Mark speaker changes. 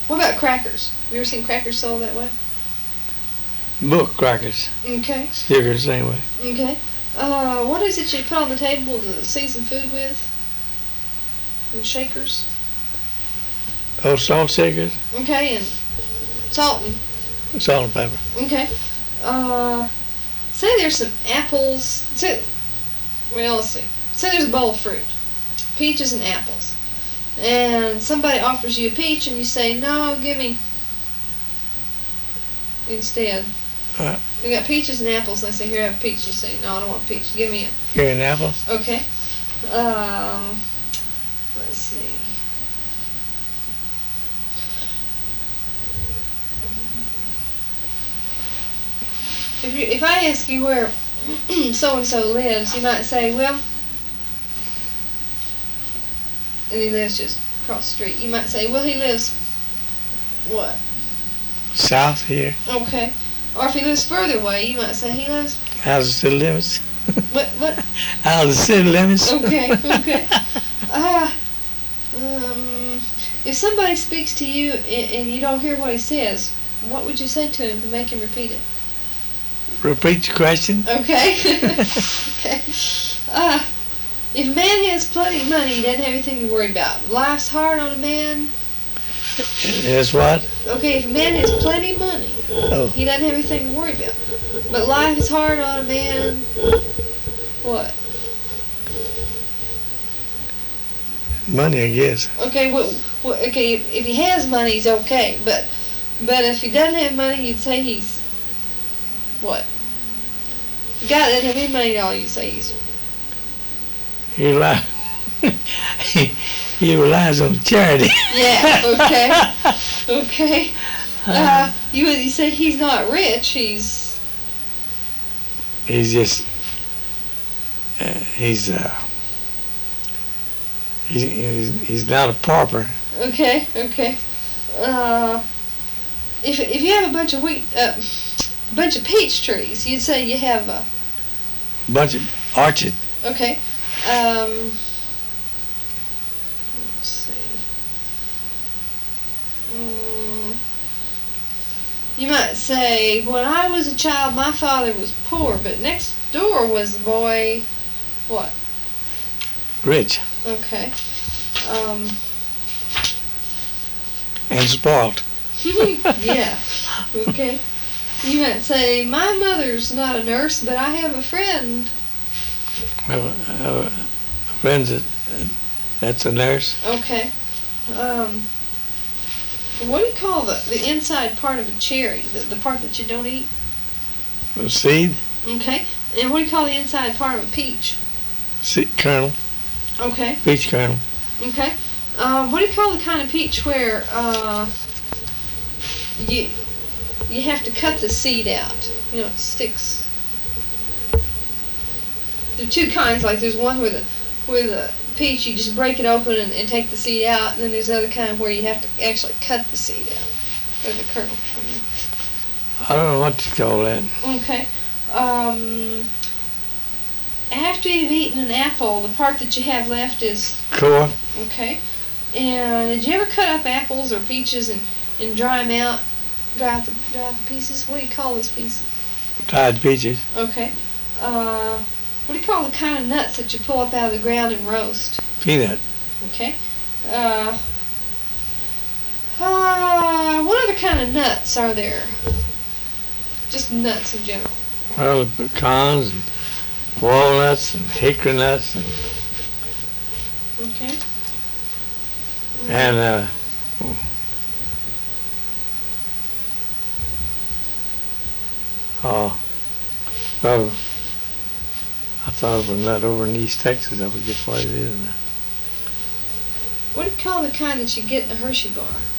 Speaker 1: What about crackers? You ever seen crackers sold that way?
Speaker 2: Book crackers.
Speaker 1: Okay.
Speaker 2: Sugar the same way.
Speaker 1: Okay. What is it you put on the table to season food with? And shakers?
Speaker 2: Oh, salt shakers,
Speaker 1: Okay, and salt and...
Speaker 2: salt and pepper.
Speaker 1: Okay. Say there's some apples... Well, let's see. Say there's a bowl of fruit. Peaches and apples. And somebody offers you a peach and you say, no, give me... Instead. You got peaches and apples, and they say, here, have a peach. You say, no, I don't want a peach. Give me a...
Speaker 2: Here an apple.
Speaker 1: Okay. Let's see. If I ask you where so-and-so lives, you might say, well... And he lives just across the street. You might say, well, he lives... What?
Speaker 2: South here.
Speaker 1: Okay. Or if he lives further away, you might say he lives...
Speaker 2: Out of the city limits.
Speaker 1: What?
Speaker 2: Out of the city limits.
Speaker 1: Okay. If somebody speaks to you and you don't hear what he says, what would you say to him to make him repeat it?
Speaker 2: Repeat your question.
Speaker 1: Okay. Okay. If a man has plenty of money, he doesn't have anything to worry about. Life's hard on a man.
Speaker 2: Yes, what?
Speaker 1: Okay, if a man has plenty of money, he doesn't have anything to worry about. But life is hard on a man. What?
Speaker 2: Money, I guess.
Speaker 1: Okay, okay, if he has money, he's okay. But if he doesn't have money, you'd say he's... What? The guy that doesn't have any money at all, you'd say he's...
Speaker 2: He relies on charity.
Speaker 1: Yeah, okay. You say he's not rich, he's
Speaker 2: just... He's not a pauper.
Speaker 1: Okay. If you have a bunch of bunch of peach trees, you'd say you have a
Speaker 2: bunch of orchard.
Speaker 1: Okay. Let's see. You might say, when I was a child, my father was poor, but next door was the boy, what?
Speaker 2: Rich.
Speaker 1: Okay.
Speaker 2: And spoiled.
Speaker 1: Yeah. Okay. You might say, my mother's not a nurse, but I have a friend.
Speaker 2: A friend that's a nurse.
Speaker 1: Okay. What do you call the inside part of a cherry? The part that you don't eat?
Speaker 2: The seed.
Speaker 1: Okay. And what do you call the inside part of a peach?
Speaker 2: Seed kernel.
Speaker 1: Okay.
Speaker 2: Peach kernel.
Speaker 1: Okay. What do you call the kind of peach where you have to cut the seed out? You know, it sticks. There are two kinds. Like there's one where the peach, you just break it open and take the seed out, and then there's the other kind where you have to actually cut the seed out, or the kernel.
Speaker 2: I don't know what to call that.
Speaker 1: Okay. After you've eaten an apple, the part that you have left is...
Speaker 2: Core.
Speaker 1: Okay. And did you ever cut up apples or peaches and dry them out? Dry out the pieces? What do you call those pieces?
Speaker 2: Dried peaches.
Speaker 1: Okay. What do you call the kind of nuts that you pull up out of the ground and roast?
Speaker 2: Peanut.
Speaker 1: Okay. What other kind of nuts are there? Just nuts in general.
Speaker 2: Well, pecans and walnuts and hickory nuts and...
Speaker 1: Okay.
Speaker 2: And, well, I thought of a nut over in East Texas. I would guess what it is now.
Speaker 1: What do you call the kind that you get in a Hershey bar?